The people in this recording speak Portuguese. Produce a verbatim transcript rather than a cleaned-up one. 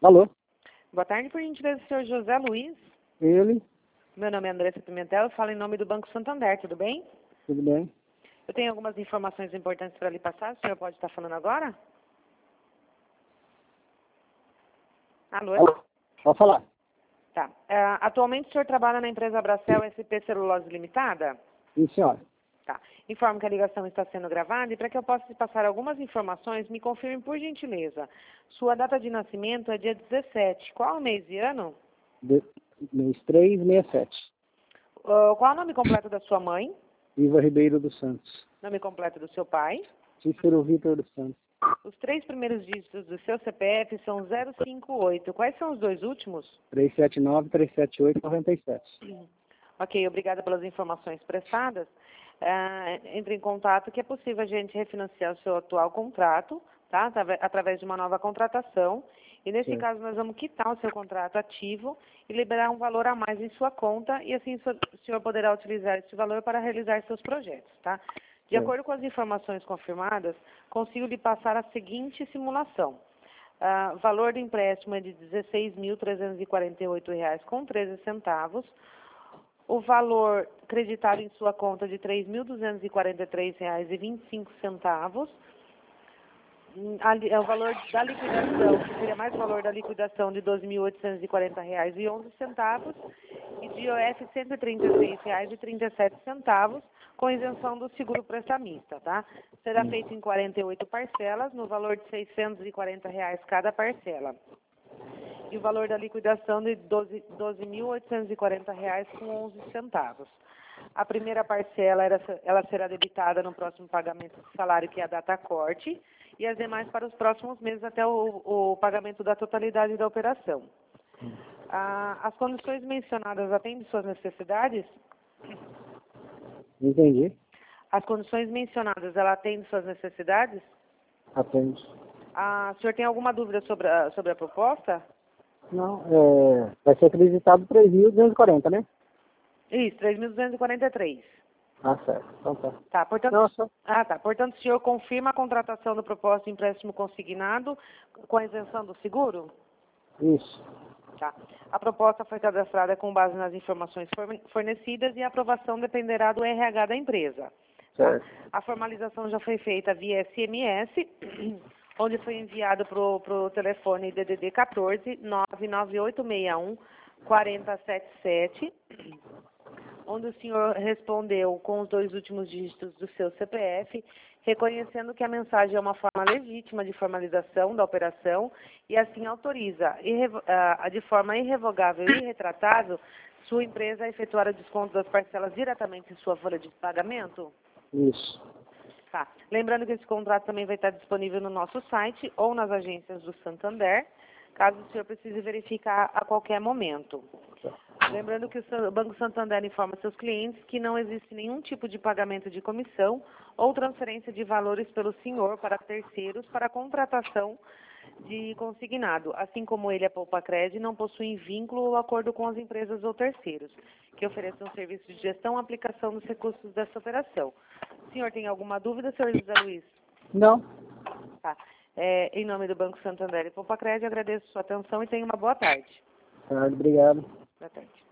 Alô? Boa tarde, por gentileza, senhor José Luiz. Ele? Meu nome é Andressa Pimentel, eu falo em nome do Banco Santander, tudo bem? Tudo bem? Eu tenho algumas informações importantes para lhe passar, o senhor pode estar falando agora? Alô? Alô? Pode falar. Tá. Uh, atualmente o senhor trabalha na empresa Abracel S P Celulose Limitada? Sim, senhora. Tá. Informo que a ligação está sendo gravada e para que eu possa lhe passar algumas informações, me confirme por gentileza. Sua data de nascimento é dia dezessete. Qual o mês e ano? De, mês três sessenta e sete. Uh, qual o nome completo da sua mãe? Iva Ribeiro dos Santos. Nome completo do seu pai? Cícero Vitor dos Santos. Os três primeiros dígitos do seu C P F são zero cinco oito. Quais são os dois últimos? trezentos e setenta e nove, trezentos e setenta e oito, noventa e sete. Ok, obrigada pelas informações prestadas. Uh, entre em contato que é possível a gente refinanciar o seu atual contrato, tá? Através de uma nova contratação. E nesse Sim. caso nós vamos quitar o seu contrato ativo e liberar um valor a mais em sua conta e assim o senhor poderá utilizar esse valor para realizar seus projetos, tá? De Sim. acordo com as informações confirmadas, consigo lhe passar a seguinte simulação. Uh, valor do empréstimo é de dezesseis mil trezentos e quarenta e oito reais com treze centavos. O valor creditado em sua conta de três mil duzentos e quarenta e três reais e vinte e cinco centavos. O valor da liquidação, que seria mais o valor da liquidação de doze mil oitocentos e quarenta reais e onze centavos. E de I O F cento e trinta e três reais e trinta e sete centavos, com isenção do seguro prestamista, tá? Será feito em quarenta e oito parcelas, no valor de seiscentos e quarenta reais cada parcela. E o valor da liquidação de doze mil oitocentos e quarenta reais com onze centavos. A primeira parcela era, ela será debitada no próximo pagamento do salário, que é a data corte, e as demais para os próximos meses até o, o pagamento da totalidade da operação. Ah, as condições mencionadas atendem suas necessidades? Entendi. As condições mencionadas, ela atende suas necessidades? Atende. Ah, o senhor tem alguma dúvida sobre a, sobre a proposta? Não, é, vai ser acreditado três mil duzentos e quarenta, né? Isso, três mil duzentos e quarenta e três. Ah, certo. Então tá. Tá, portanto, Nossa. ah, tá. Portanto, o senhor confirma a contratação do propósito de empréstimo consignado com a isenção do seguro? Isso. Tá. A proposta foi cadastrada com base nas informações fornecidas e a aprovação dependerá do R H da empresa. Tá? Certo. A formalização já foi feita via S M S, onde foi enviado para o telefone D D D quatorze, nove nove oito seis um, quatro zero sete sete, onde o senhor respondeu com os dois últimos dígitos do seu C P F, reconhecendo que a mensagem é uma forma legítima de formalização da operação e assim autoriza, de forma irrevogável e irretratável, sua empresa a efetuar o desconto das parcelas diretamente em sua folha de pagamento? Isso. Tá. Lembrando que esse contrato também vai estar disponível no nosso site ou nas agências do Santander, caso o senhor precise verificar a qualquer momento. Lembrando que o Banco Santander informa seus clientes que não existe nenhum tipo de pagamento de comissão ou transferência de valores pelo senhor para terceiros para a contratação de consignado, assim como ele, a Poupa Cred, não possuem vínculo ou acordo com as empresas ou terceiros, que ofereçam serviço de gestão e aplicação dos recursos dessa operação. O senhor tem alguma dúvida, senhor José Luiz? Não. Tá. É, em nome do Banco Santander e Poupa Cred, agradeço sua atenção e tenha uma boa tarde. Tá, obrigado. Boa tarde.